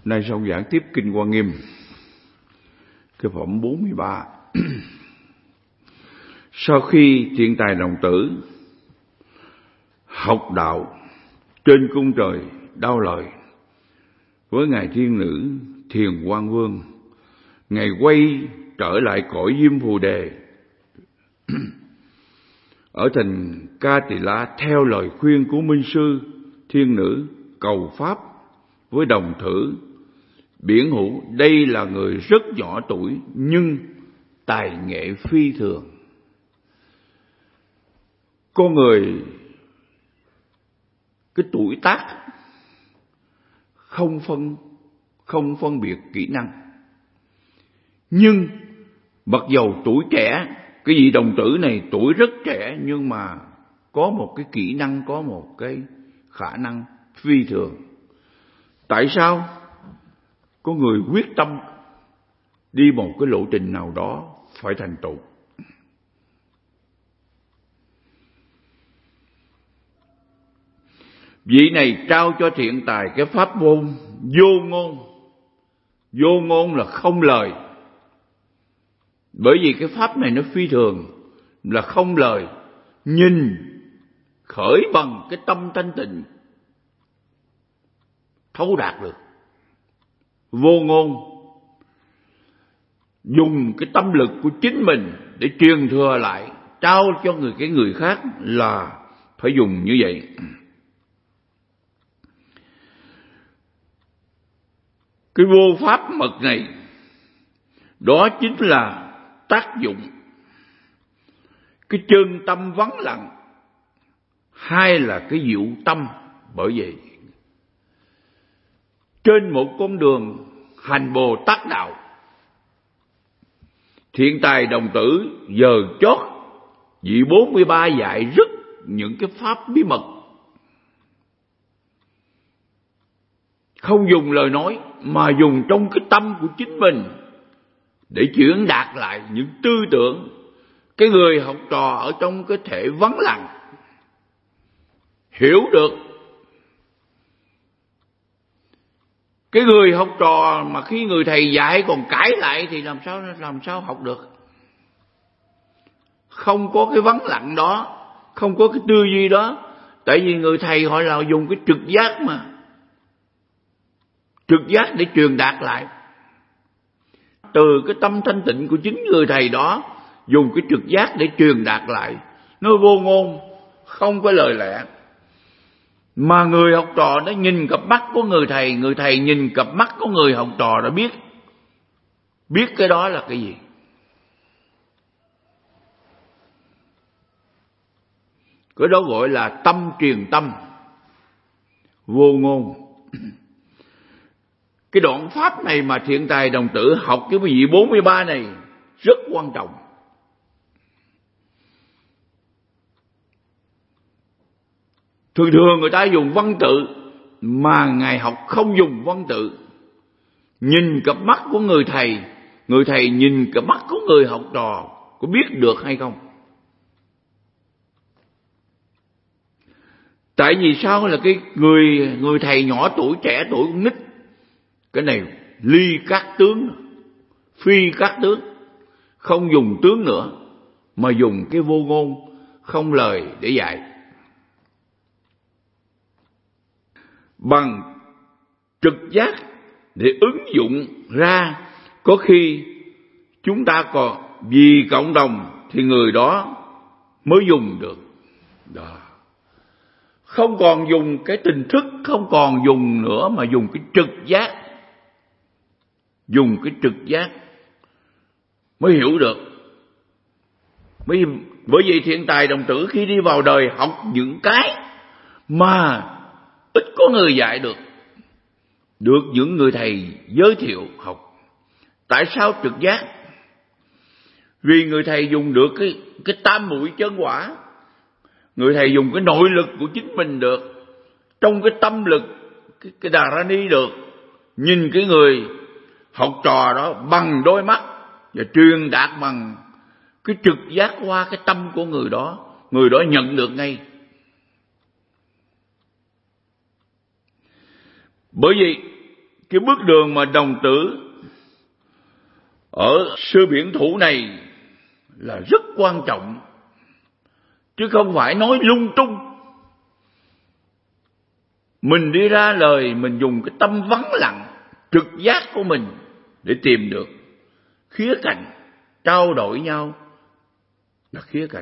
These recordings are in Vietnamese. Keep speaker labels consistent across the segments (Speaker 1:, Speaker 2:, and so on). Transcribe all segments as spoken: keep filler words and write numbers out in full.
Speaker 1: Nay sau giảng tiếp Kinh Hoa Nghiêm, cái phẩm bốn mươi ba. Sau khi Thiện Tài Đồng Tử học đạo trên cung trời Đao Lợi với ngài thiên nữ Thiền Quang Vương, ngài quay trở lại cõi Diêm Phù Đề ở thành Ca Tỳ La theo lời khuyên của Minh Sư. Thiên nữ cầu pháp với đồng thử biển hữu, đây là người rất nhỏ tuổi nhưng tài nghệ phi thường. Con người cái tuổi tác không phân không phân biệt kỹ năng, nhưng mặc dầu tuổi trẻ, cái vị đồng tử này tuổi rất trẻ nhưng mà có một cái kỹ năng, có một cái khả năng phi thường. Tại sao? Có người quyết tâm đi một cái lộ trình nào đó phải thành tựu. Vị này trao cho Thiện Tài cái pháp môn vô ngôn. Vô ngôn là không lời. Bởi vì cái pháp này nó phi thường, là không lời, nhìn khởi bằng cái tâm thanh tịnh, thấu đạt được. Vô ngôn dùng cái tâm lực của chính mình để truyền thừa lại, trao cho người cái người khác là phải dùng như vậy. Cái vô pháp mật này, đó chính là tác dụng cái chân tâm vắng lặng, hay là cái diệu tâm. Bởi vậy trên một con đường hành Bồ Tát đạo, Thiện Tài Đồng Tử giờ chót vị bốn mươi ba dạy rất những cái pháp bí mật, không dùng lời nói mà dùng trong cái tâm của chính mình để chuyển đạt lại những tư tưởng. Cái người học trò ở trong cái thể vắng lặng hiểu được. Cái người học trò mà khi người thầy dạy còn cãi lại thì làm sao làm sao học được? Không có cái vắng lặng đó, không có cái tư duy đó. Tại vì người thầy họ là dùng cái trực giác mà, trực giác để truyền đạt lại. Từ cái tâm thanh tịnh của chính người thầy đó, dùng cái trực giác để truyền đạt lại. Nó vô ngôn, không có lời lẽ. Mà người học trò nó nhìn cặp mắt của người thầy, người thầy nhìn cặp mắt của người học trò đã biết, biết cái đó là cái gì. Cái đó gọi là tâm truyền tâm, vô ngôn. Cái đoạn pháp này mà Thiện Tài Đồng Tử học cái vị bốn mươi ba này rất quan trọng. Thường thường người ta dùng văn tự, mà ngài học không dùng văn tự. Nhìn cặp mắt của người thầy, người thầy nhìn cặp mắt của người học trò, có biết được hay không? Tại vì sao? Là cái người người thầy nhỏ tuổi, trẻ tuổi, con nít. Cái này ly các tướng, phi các tướng, không dùng tướng nữa, mà dùng cái vô ngôn, không lời để dạy. Bằng trực giác để ứng dụng ra, có khi chúng ta còn vì cộng đồng thì người đó mới dùng được. Đó. Không còn dùng cái tình thức, không còn dùng nữa mà dùng cái trực giác. Dùng cái trực giác mới hiểu được. Bởi vì, bởi vì Thiện Tài Đồng Tử khi đi vào đời học những cái mà ít có người dạy được, được những người thầy giới thiệu học. Tại sao trực giác? Vì người thầy dùng được cái, cái tam muội chân quả. Người thầy dùng cái nội lực của chính mình được, trong cái tâm lực, cái, cái đà ra ni được, nhìn cái người học trò đó bằng đôi mắt và truyền đạt bằng cái trực giác qua cái tâm của người đó. Người đó nhận được ngay. Bởi vì cái bước đường mà đồng tử ở sư biển thủ này là rất quan trọng, chứ không phải nói lung tung. Mình đi ra lời, mình dùng cái tâm vắng lặng, trực giác của mình để tìm được khía cạnh, trao đổi nhau là khía cạnh.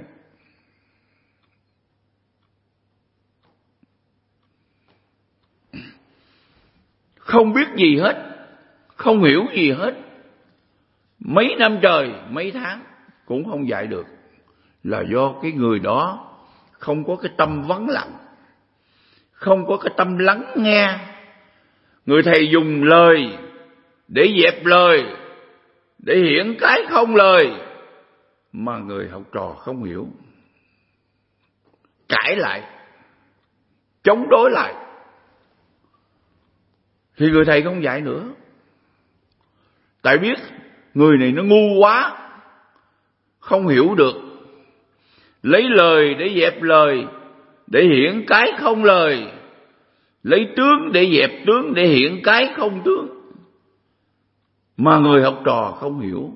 Speaker 1: Không biết gì hết, không hiểu gì hết, mấy năm trời, mấy tháng cũng không dạy được, là do cái người đó không có cái tâm vắng lặng, không có cái tâm lắng nghe. Người thầy dùng lời để dẹp lời, để hiển cái không lời, mà người học trò không hiểu, cãi lại, chống đối lại, thì người thầy không dạy nữa. Tại biết người này nó ngu quá, không hiểu được, lấy lời để dẹp lời, để hiển cái không lời, lấy tướng để dẹp tướng, để hiển cái không tướng, mà người học trò không hiểu.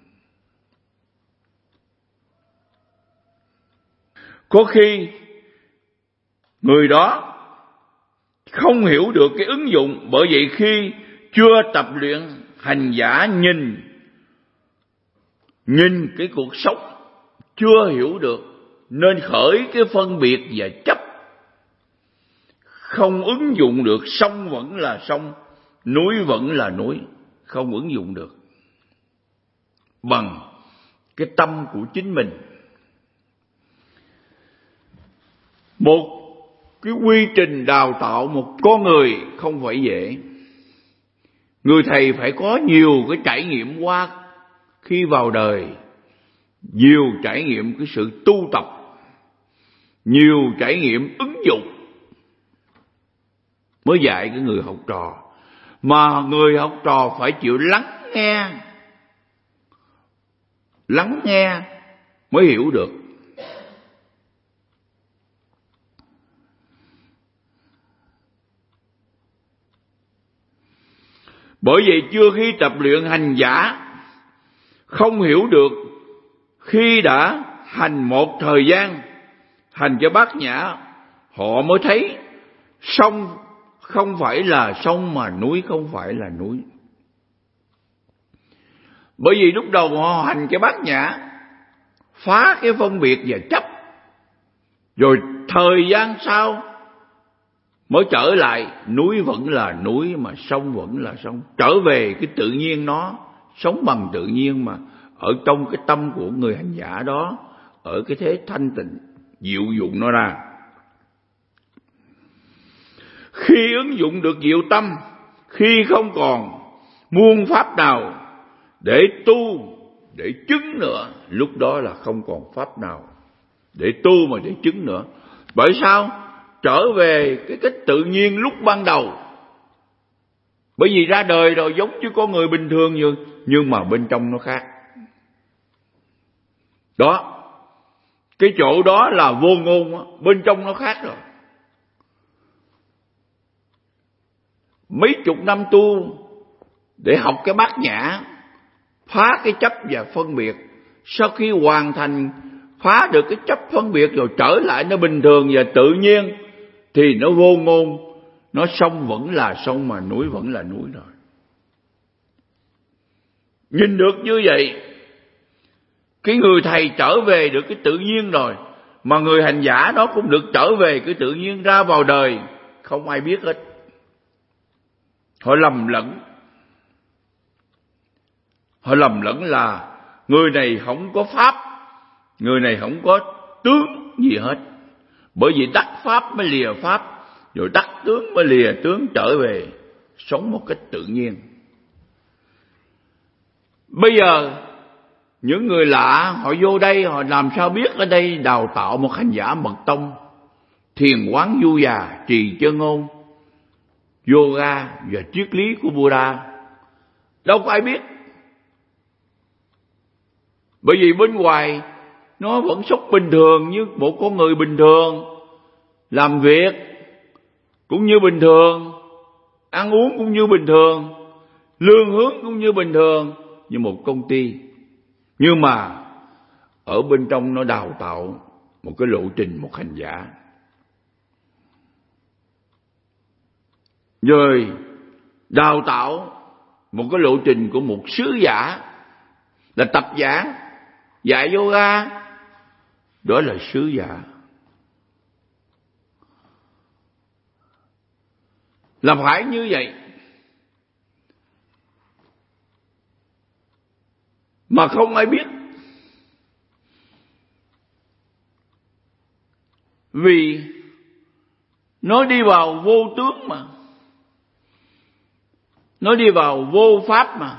Speaker 1: Có khi người đó không hiểu được cái ứng dụng, bởi vậy khi chưa tập luyện, hành giả nhìn nhìn cái cuộc sống chưa hiểu được, nên khởi cái phân biệt và chấp, không ứng dụng được. Sông vẫn là sông, núi vẫn là núi, không ứng dụng được bằng cái tâm của chính mình. Một cái quy trình đào tạo một con người không phải dễ. Người thầy phải có nhiều cái trải nghiệm qua khi vào đời, nhiều trải nghiệm cái sự tu tập, nhiều trải nghiệm ứng dụng, mới dạy cái người học trò. Mà người học trò phải chịu lắng nghe, lắng nghe mới hiểu được. Bởi vậy chưa khi tập luyện, hành giả không hiểu được. Khi đã hành một thời gian, hành cho bát nhã, họ mới thấy sông không phải là sông, mà núi không phải là núi. Bởi vì lúc đầu họ hành cái bát nhã, phá cái phân biệt và chấp, rồi thời gian sau mới trở lại núi vẫn là núi, mà sông vẫn là sông. Trở về cái tự nhiên nó, sống bằng tự nhiên, mà ở trong cái tâm của người hành giả đó, ở cái thế thanh tịnh, diệu dụng nó ra. Khi ứng dụng được diệu tâm, khi không còn muôn pháp nào để tu, để chứng nữa, lúc đó là không còn pháp nào để tu mà để chứng nữa. Bởi sao? Trở về cái cách tự nhiên lúc ban đầu. Bởi vì ra đời rồi giống như con người bình thường, nhưng, nhưng mà bên trong nó khác. Đó, cái chỗ đó là vô ngôn đó, bên trong nó khác rồi. Mấy chục năm tu để học cái bát nhã, phá cái chấp và phân biệt. Sau khi hoàn thành phá được cái chấp phân biệt rồi, trở lại nó bình thường và tự nhiên, thì nó vô ngôn. Nó sông vẫn là sông, mà núi vẫn là núi rồi. Nhìn được như vậy, cái người thầy trở về được cái tự nhiên rồi, mà người hành giả đó cũng được trở về cái tự nhiên. Ra vào đời không ai biết hết, họ lầm lẫn. Họ lầm lẫn là người này không có pháp, người này không có tướng gì hết. Bởi vì đắc pháp mới lìa pháp, rồi đắc tướng mới lìa tướng, trở về sống một cách tự nhiên. Bây giờ những người lạ họ vô đây, họ làm sao biết ở đây đào tạo một hành giả mật tông, thiền quán du già, trì chân ngôn, yoga và triết lý của Buddha? Đâu có ai biết. Bởi vì bên ngoài nó vẫn sống bình thường như một con người bình thường, làm việc cũng như bình thường, ăn uống cũng như bình thường, lương hướng cũng như bình thường như một công ty. Nhưng mà ở bên trong nó đào tạo một cái lộ trình một hành giả. Rồi đào tạo một cái lộ trình của một sứ giả, là tập giảng, dạy yoga, đó là sứ giả. Là phải như vậy. Mà không ai biết. Vì nó đi vào vô tướng mà. Nó đi vào vô pháp mà.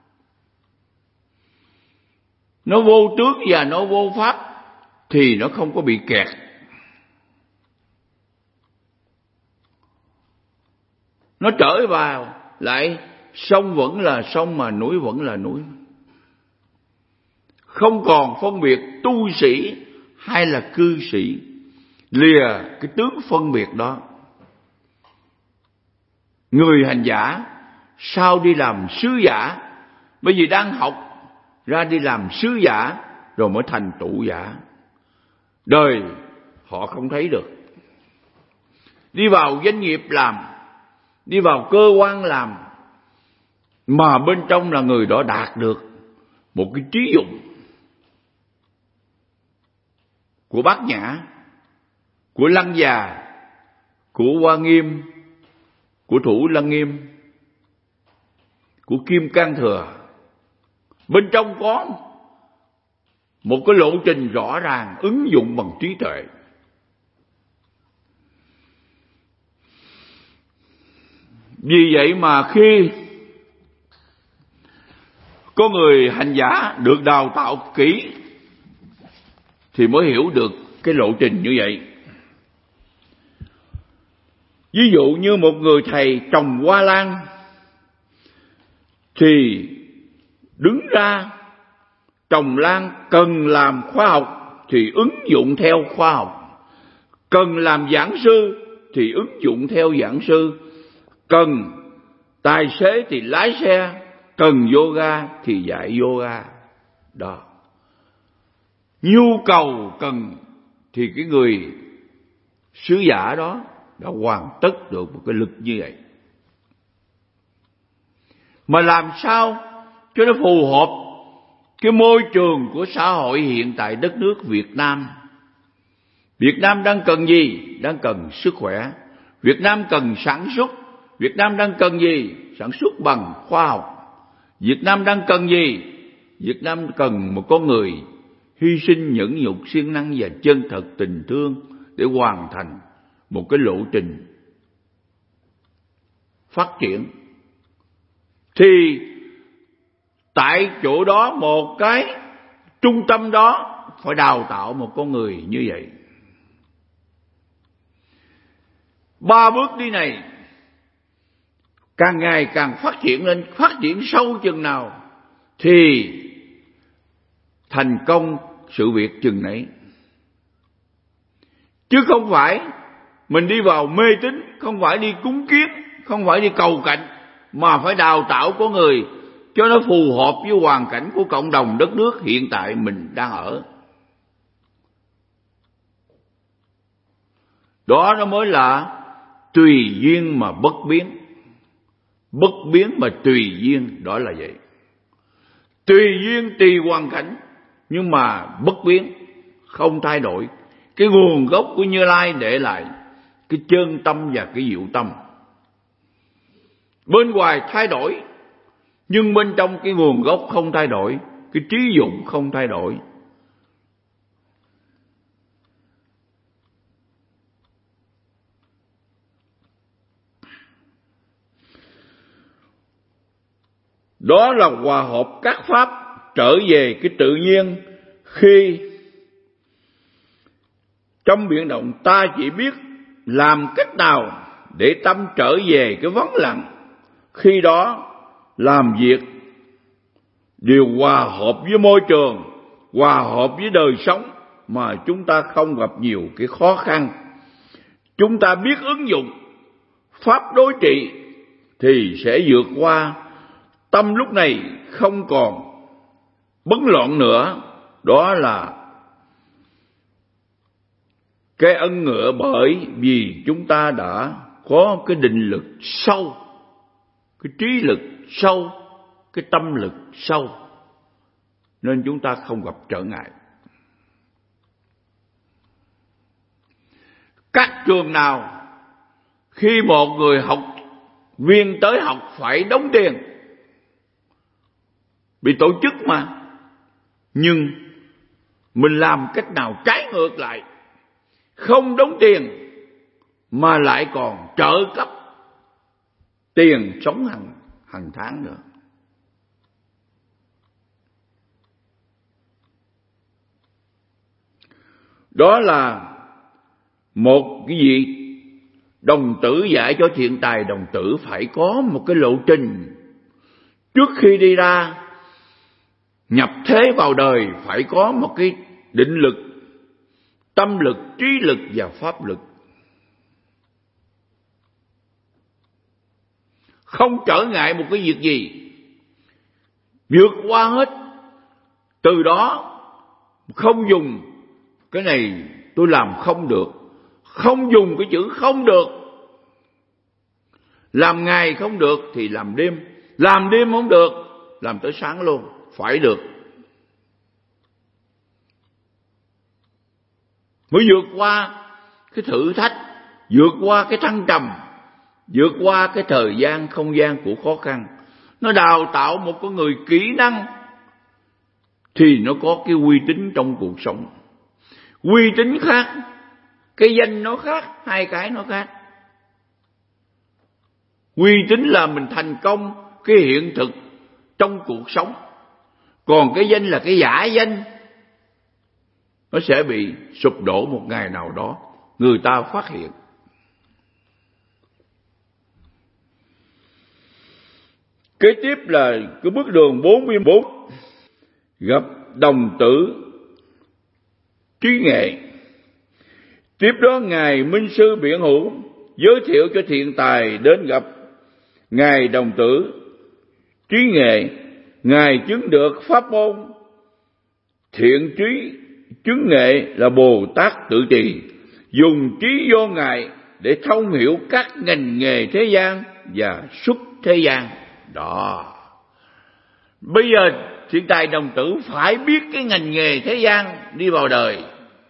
Speaker 1: Nó vô tướng và nó vô pháp thì nó không có bị kẹt. Nó trở vào lại sông vẫn là sông mà núi vẫn là núi. Không còn phân biệt tu sĩ hay là cư sĩ, lìa cái tướng phân biệt đó. Người hành giả sao đi làm sứ giả, bởi vì đang học ra đi làm sứ giả rồi mới thành trụ giả. Đời họ không thấy được. Đi vào doanh nghiệp làm, đi vào cơ quan làm, mà bên trong là người đó đạt được một cái trí dụng của Bát Nhã, của Lăng Già, của Hoa Nghiêm, của Thủ Lăng Nghiêm, của Kim Cang Thừa. Bên trong có một cái lộ trình rõ ràng ứng dụng bằng trí tuệ. Vì vậy mà khi có người hành giả được đào tạo kỹ thì mới hiểu được cái lộ trình như vậy. Ví dụ như một người thầy trồng hoa lan thì đứng ra trồng lan cần làm khoa học thì ứng dụng theo khoa học, cần làm giảng sư thì ứng dụng theo giảng sư, cần tài xế thì lái xe, cần yoga thì dạy yoga. Đó. Nhu cầu cần thì cái người sứ giả đó đã hoàn tất được một cái lực như vậy. Mà làm sao cho nó phù hợp cái môi trường của xã hội hiện tại đất nước Việt Nam. Việt Nam đang cần gì? Đang cần sức khỏe. Việt Nam cần sản xuất. Việt Nam đang cần gì? Sản xuất bằng khoa học. Việt Nam đang cần gì? Việt Nam cần một con người hy sinh nhẫn nhục siêng năng và chân thật tình thương để hoàn thành một cái lộ trình phát triển. Thì tại chỗ đó, một cái trung tâm đó phải đào tạo một con người như vậy. Ba bước đi này càng ngày càng phát triển lên, phát triển sâu chừng nào thì thành công sự việc chừng nấy. Chứ không phải mình đi vào mê tín, không phải đi cúng kiến, không phải đi cầu cạnh, mà phải đào tạo con người cho nó phù hợp với hoàn cảnh của cộng đồng đất nước hiện tại mình đang ở. Đó nó mới là tùy duyên mà bất biến. Bất biến mà tùy duyên, đó là vậy. Tùy duyên tùy hoàn cảnh, nhưng mà bất biến, không thay đổi. Cái nguồn gốc của Như Lai để lại cái chân tâm và cái diệu tâm. Bên ngoài thay đổi, nhưng bên trong cái nguồn gốc không thay đổi, cái trí dụng không thay đổi. Đó là hòa hợp các pháp trở về cái tự nhiên. Khi trong biến động ta chỉ biết làm cách nào để tâm trở về cái vắng lặng, khi đó làm việc đều hòa hợp với môi trường, hòa hợp với đời sống, mà chúng ta không gặp nhiều cái khó khăn. Chúng ta biết ứng dụng pháp đối trị thì sẽ vượt qua. Tâm lúc này không còn bấn loạn nữa. Đó là cái ân ngựa, bởi vì chúng ta đã có cái định lực sâu, cái trí lực sâu, cái tâm lực sâu, nên chúng ta không gặp trở ngại. Các trường nào khi một người học viên tới học phải đóng tiền, bị tổ chức mà, nhưng mình làm cách nào trái ngược lại, không đóng tiền mà lại còn trợ cấp tiền sống hàng hàng tháng nữa. Đó là một cái gì? Đồng tử dạy cho thiện tài đồng tử phải có một cái lộ trình. Trước khi đi ra nhập thế vào đời phải có một cái định lực, tâm lực, trí lực và pháp lực. Không trở ngại một cái việc gì, vượt qua hết. Từ đó không dùng cái này tôi làm không được, không dùng cái chữ không được. Làm ngày không được thì làm đêm, làm đêm không được làm tới sáng luôn, phải được. Mới vượt qua cái thử thách, vượt qua cái thăng trầm, vượt qua cái thời gian không gian của khó khăn. Nó đào tạo một con người kỹ năng thì nó có cái uy tín trong cuộc sống. Uy tín khác, cái danh nó khác, hai cái nó khác. Uy tín là mình thành công cái hiện thực trong cuộc sống, còn cái danh là cái giả danh, nó sẽ bị sụp đổ một ngày nào đó, người ta phát hiện. Kế tiếp là cái bước đường bốn mươi bốn, gặp đồng tử trí nghệ. Tiếp đó Ngài Minh Sư Biện Hữu giới thiệu cho thiện tài đến gặp Ngài đồng tử trí nghệ. Ngài chứng được pháp môn thiện trí chứng nghệ là Bồ Tát Tự Trì, dùng trí vô ngại để thông hiểu các ngành nghề thế gian và xuất thế gian. Đó. Bây giờ thiện tài đồng tử phải biết cái ngành nghề thế gian đi vào đời,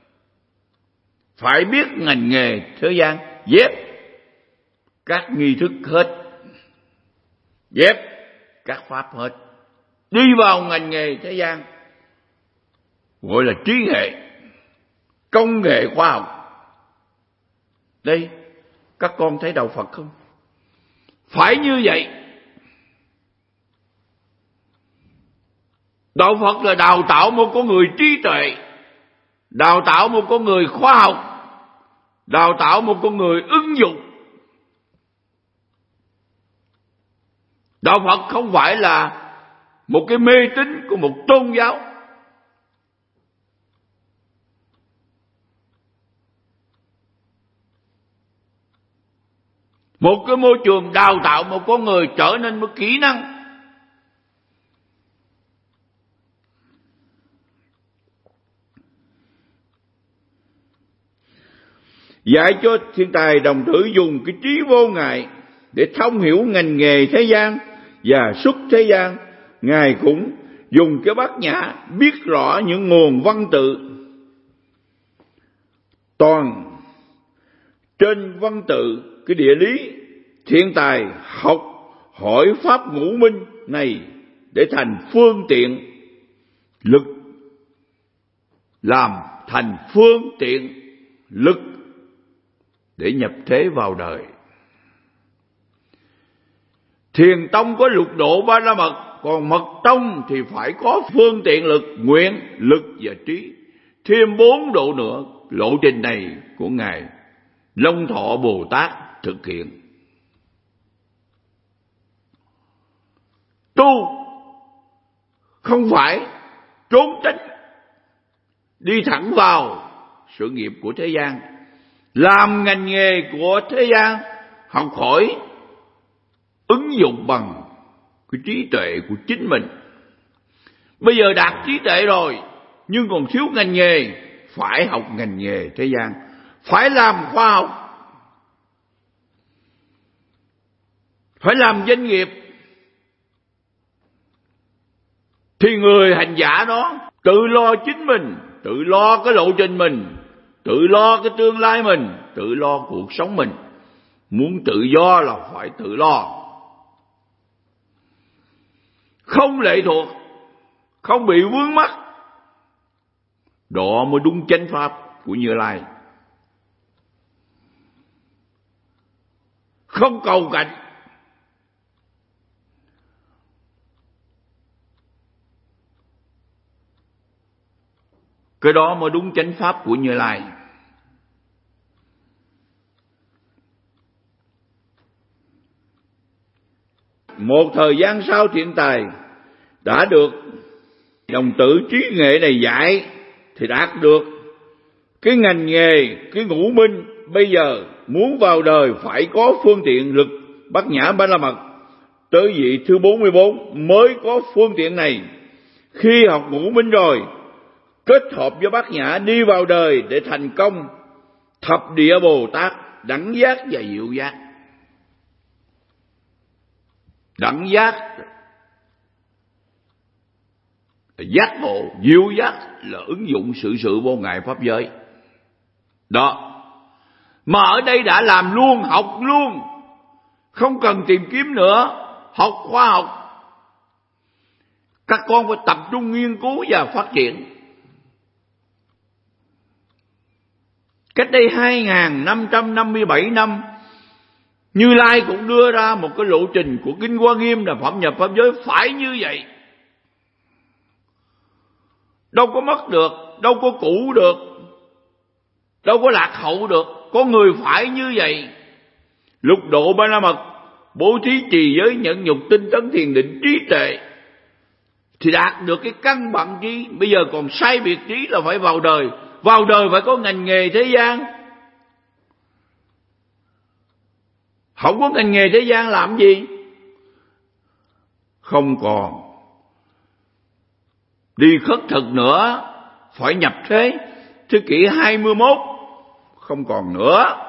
Speaker 1: phải biết ngành nghề thế gian, dép các nghi thức hết, dép các pháp hết, đi vào ngành nghề thế gian, gọi là trí nghệ, công nghệ khoa học. Đây, các con thấy đạo Phật không? Phải như vậy. Đạo Phật là đào tạo một con người trí tuệ, đào tạo một con người khoa học, đào tạo một con người ứng dụng. Đạo Phật không phải là một cái mê tín của một tôn giáo. Một cái môi trường đào tạo một con người trở nên một kỹ năng. Dạy cho thiên tài đồng tử dùng cái trí vô ngại để thông hiểu ngành nghề thế gian và xuất thế gian. Ngài cũng dùng cái bát nhã biết rõ những nguồn văn tự. Toàn trên văn tự cái địa lý, thiên tài học hỏi pháp ngũ minh này để thành phương tiện lực, làm thành phương tiện lực để nhập thế vào đời. Thiền tông có lục độ ba la mật, còn mật tông thì phải có phương tiện lực, nguyện, lực và trí. Thêm bốn độ nữa, lộ trình này của Ngài Long Thọ Bồ Tát thực hiện. Tu không phải trốn tránh, đi thẳng vào sự nghiệp của thế gian, làm ngành nghề của thế gian, học hỏi ứng dụng bằng cái trí tuệ của chính mình. Bây giờ đạt trí tuệ rồi nhưng còn thiếu ngành nghề, phải học ngành nghề thế gian, phải làm khoa học, phải làm doanh nghiệp. Thì người hành giả đó tự lo chính mình, tự lo cái lộ trình mình, tự lo cái tương lai mình, tự lo cuộc sống mình. Muốn tự do là phải tự lo, không lệ thuộc, không bị vướng mắc. Đó mới đúng chánh pháp của Như Lai. Không cầu cạnh, cái đó mới đúng chánh pháp của Như Lai. Một thời gian sau, thiện tài đã được đồng tử trí nghệ này dạy thì đạt được cái ngành nghề, cái ngũ minh. Bây giờ muốn vào đời phải có phương tiện lực bát nhã ba la mật. Tới vị thứ bốn mươi bốn mới có phương tiện này. Khi học ngũ minh rồi, kết hợp với bát nhã đi vào đời để thành công thập địa Bồ Tát đẳng giác và diệu giác. Đẳng giác là giác ngộ, diệu giác là ứng dụng sự sự vô ngại pháp giới. Đó. Mà ở đây đã làm luôn, học luôn, không cần tìm kiếm nữa, học khoa học. Các con phải tập trung nghiên cứu và phát triển. Cách đây hai nghìn năm trăm năm mươi bảy năm, Như Lai cũng đưa ra một cái lộ trình của Kinh Hoa Nghiêm là phẩm nhập pháp giới phải như vậy. Đâu có mất được, đâu có cũ được, đâu có lạc hậu được. Có người phải như vậy. Lục độ ba la mật, bố thí trì giới nhẫn nhục tinh tấn thiền định trí tuệ thì đạt được cái căn bản trí. Bây giờ còn sai biệt trí là phải vào đời. Vào đời phải có ngành nghề thế gian. Không có ngành nghề thế gian làm gì? Không còn đi khất thực nữa, phải nhập thế. Thế kỷ hai mươi mốt không còn nữa.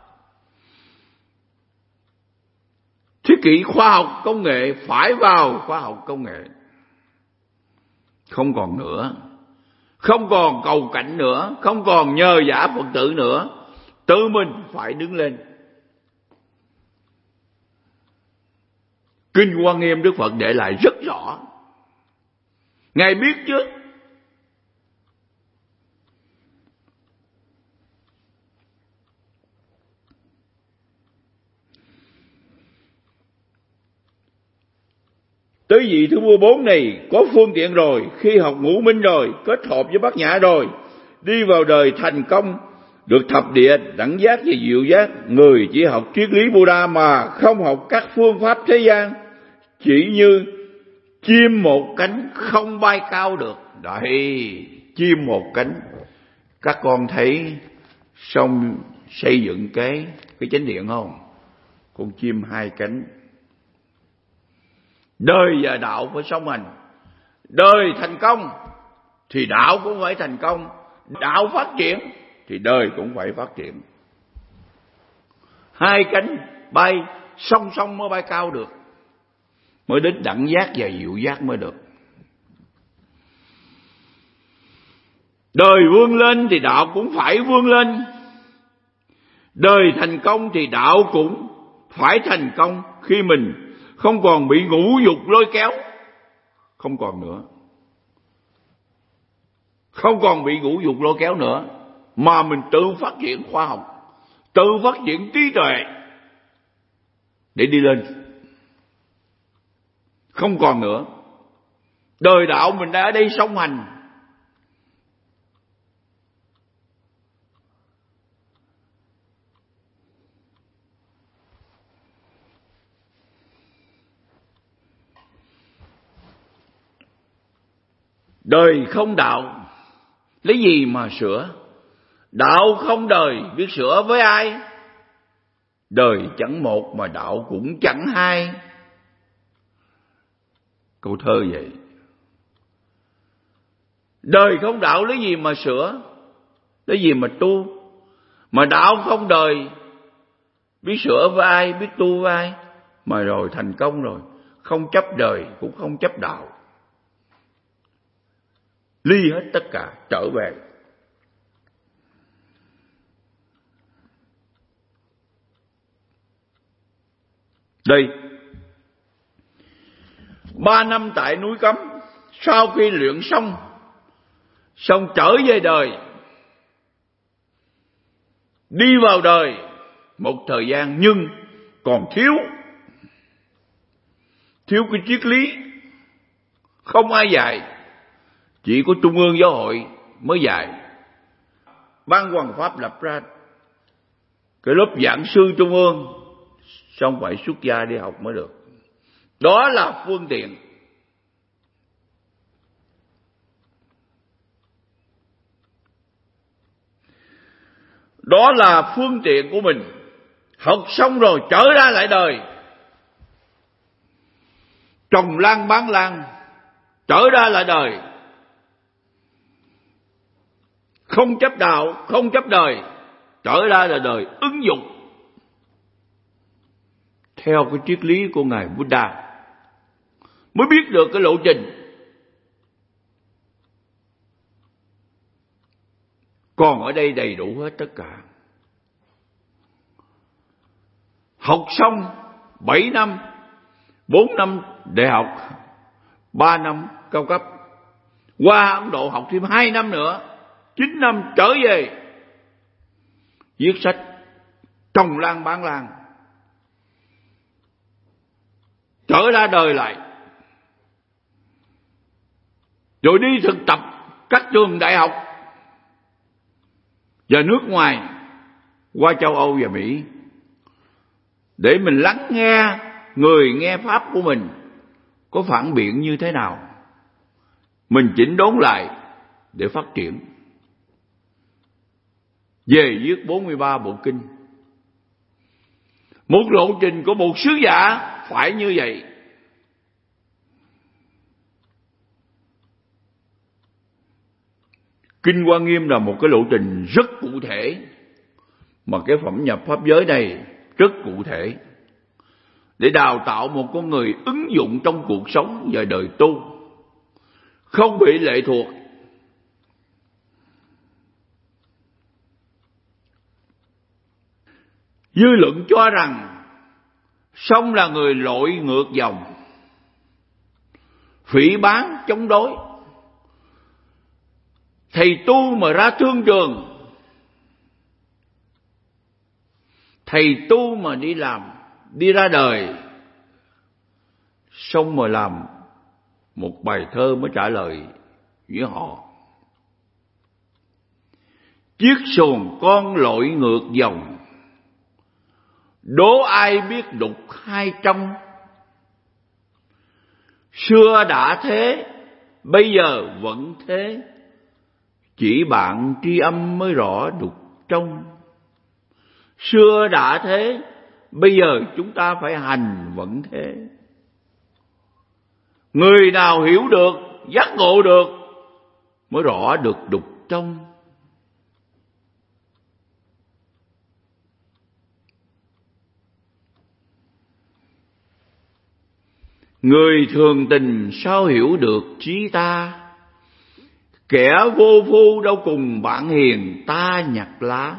Speaker 1: Thế kỷ khoa học công nghệ phải vào khoa học công nghệ. Không còn nữa. Không còn cầu cạnh nữa, không còn nhờ vả Phật tử nữa. Tự mình phải đứng lên. Kinh Hoa Nghiêm Đức Phật để lại rất rõ. Ngài biết chứ. Tới vị thứ mười bốn này có phương tiện rồi, khi học ngũ minh rồi, kết hợp với bát nhã rồi, đi vào đời thành công, được thập địa đẳng giác và diệu giác. Người chỉ học triết lý Buddha mà không học các phương pháp thế gian, chỉ như chim một cánh không bay cao được. Đấy, chim một cánh. Các con thấy xong xây dựng cái cái chánh điện không? Con chim hai cánh. Đời và đạo phải song hành. Đời thành công thì đạo cũng phải thành công. Đạo phát triển thì đời cũng phải phát triển. Hai cánh bay song song mới bay cao được, mới đến đẳng giác và diệu giác mới được. Đời vươn lên thì đạo cũng phải vươn lên. Đời thành công thì đạo cũng phải thành công. Khi mình không còn bị ngũ dục lôi kéo, không còn nữa, không còn bị ngũ dục lôi kéo nữa, mà mình tự phát triển khoa học, tự phát triển trí tuệ để đi lên. Không còn nữa. Đời đạo mình đã ở đây song hành. Đời không đạo, lấy gì mà sửa? Đạo không đời, biết sửa với ai? Đời chẳng một mà đạo cũng chẳng hai. Câu thơ vậy. Đời không đạo lấy gì mà sửa, lấy gì mà tu. Mà đạo không đời, biết sửa với ai, biết tu với ai. Mà rồi thành công rồi, không chấp đời cũng không chấp đạo, ly hết tất cả, trở về. Đây, ba năm tại núi Cấm, sau khi luyện xong, xong trở về đời, đi vào đời một thời gian nhưng còn thiếu, thiếu cái triết lý, không ai dạy, chỉ có Trung ương Giáo hội mới dạy. Ban Hoằng Pháp lập ra cái lớp giảng sư Trung ương, xong phải xuất gia đi học mới được. Đó là phương tiện. Đó là phương tiện của mình. Học xong rồi trở ra lại đời, trồng lan bán lan, trở ra lại đời, không chấp đạo, không chấp đời, trở ra là đời ứng dụng theo cái triết lý của Ngài Buddha, mới biết được cái lộ trình. Còn ở đây đầy đủ hết tất cả. Học xong bảy năm, bốn năm đại học, ba năm cao cấp, qua Ấn Độ học thêm hai năm nữa, chín năm trở về, viết sách, trồng lan bán lan, trở ra đời lại, rồi đi thực tập các trường đại học và nước ngoài, qua châu Âu và Mỹ, để mình lắng nghe người nghe pháp của mình có phản biện như thế nào, mình chỉnh đốn lại để phát triển. Về viết bốn mươi ba bộ kinh. Một lộ trình của một sứ giả phải như vậy. Kinh Hoa Nghiêm là một cái lộ trình rất cụ thể, mà cái phẩm nhập pháp giới này rất cụ thể, để đào tạo một con người ứng dụng trong cuộc sống và đời tu, không bị lệ thuộc. Dư luận cho rằng Song là người lội ngược dòng, phỉ báng chống đối. Thầy tu mà ra thương trường, thầy tu mà đi làm, đi ra đời, xong mà làm một bài thơ mới trả lời với họ. Chiếc xuồng con lội ngược dòng, đố ai biết đục hai trong. Xưa đã thế, bây giờ vẫn thế, chỉ bạn tri âm mới rõ đục trong. Xưa đã thế, bây giờ chúng ta phải hành vẫn thế. Người nào hiểu được, giác ngộ được, mới rõ được đục trong. Người thường tình sao hiểu được trí ta, kẻ vô phu đâu cùng bạn hiền ta nhặt lá.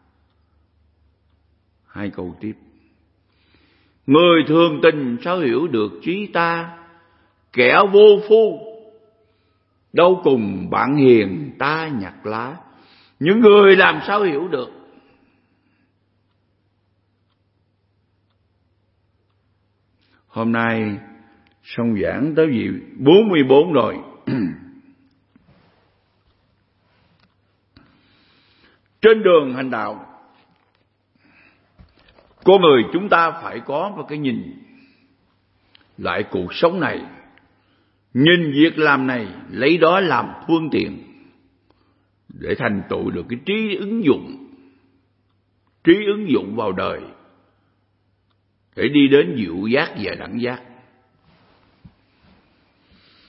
Speaker 1: Hai câu tiếp. Người thường tình sao hiểu được trí ta, kẻ vô phu đâu cùng bạn hiền ta nhặt lá. Những người làm sao hiểu được? Hôm nay xong giảng tới gì bốn mươi bốn rồi. Trên đường hành đạo, con người chúng ta phải có một cái nhìn lại cuộc sống này, nhìn việc làm này, lấy đó làm phương tiện để thành tựu được cái trí ứng dụng, trí ứng dụng vào đời, để đi đến diệu giác và đẳng giác.